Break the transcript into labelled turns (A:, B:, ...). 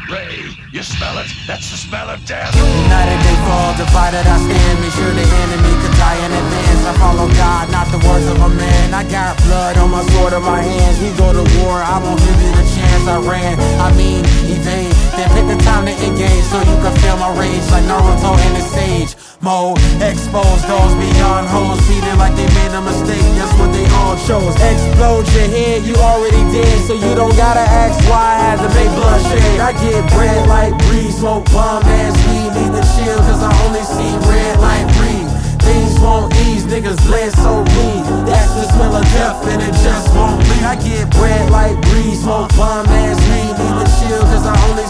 A: Ray, you smell it? That's the smell of death.
B: United they fall, divided I stand. Make sure the enemy could die in advance. I follow God, not the words of a man. I got blood on my sword in my hands. We go to war, I won't give you the chance. I ran, I mean evade. Then pick the time to engage so you can feel my rage like Naruto in the sage mode. Expose those beyond hoes, feeding like they made a mistake. That's what they all chose. Explode your head, you already dead, so you don't gotta ask why I had to make bloodshed. I get bread like breeze, smoke bomb ass weed. Need to chill cause I only see red like breed. Things won't ease, niggas bled so mean. That's the smell of death and it just won't leave. I get bread like breeze, smoke bomb ass weed. Need to chill cause I only